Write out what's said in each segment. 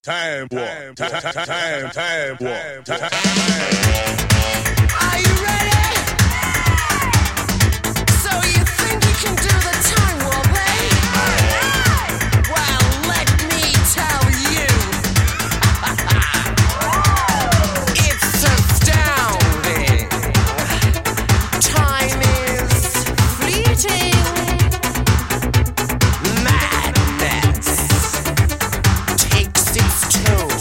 Time warp. Time warp. Are you ready? So you think you can do the time warp, eh? Well, let me tell you. It's astounding. Time is fleeting. Madness takes its toll.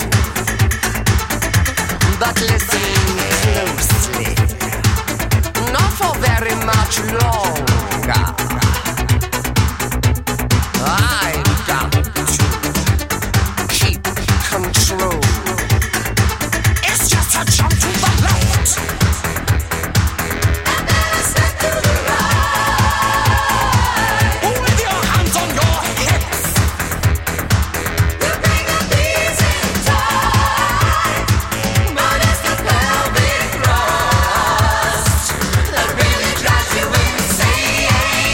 But listen closely. Not for very much longer. I've got to keep control. It's just a jump to the left. And then a step to the right. With your hands on your hips. You bring the beats in time. But it's the pelvic thrust that really drives you insane.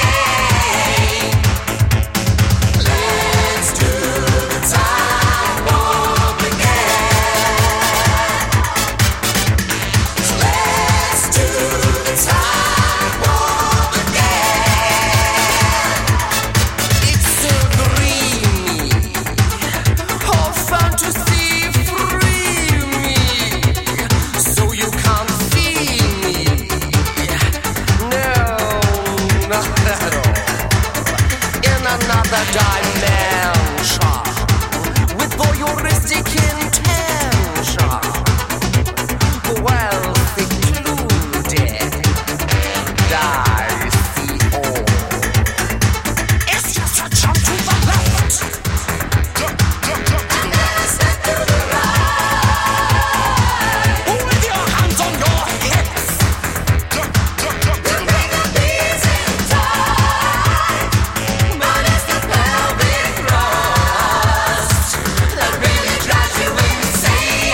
Let's do the time warp again. Let's do the time warp again. It's so dreamy. Oh, fantasy free me. So you can't feel me. No, not at all. In another dimension, with voyeuristic intention, well secluded, I see all. It's just a jump to the left. And then a step to the right. With your hands on your hips. You bring the beats in time. But it's the pelvic thrust that really drives you insane.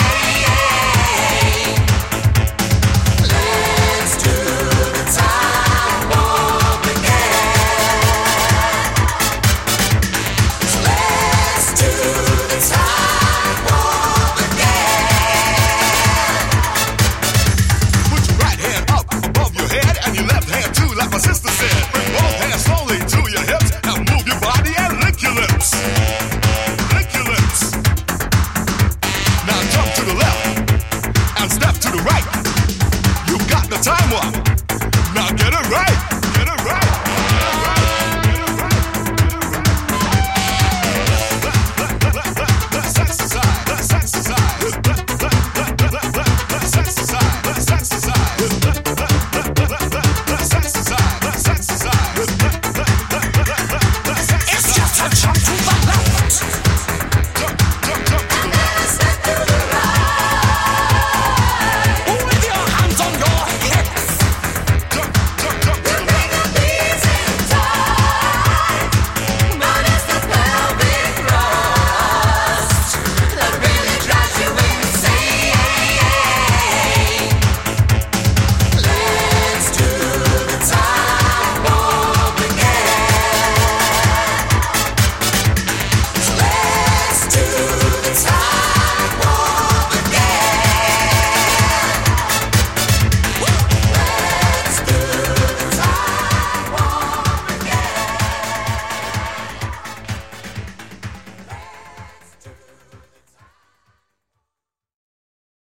Let's do the time warp again. Let's do the time warp again. Put your right hand up above your head and your left hand too, like my sister said. Bring both hands slowly to your hips and move your body and lick your lips. Lick your lips. Now jump to the left and step to the right. You got the time warp.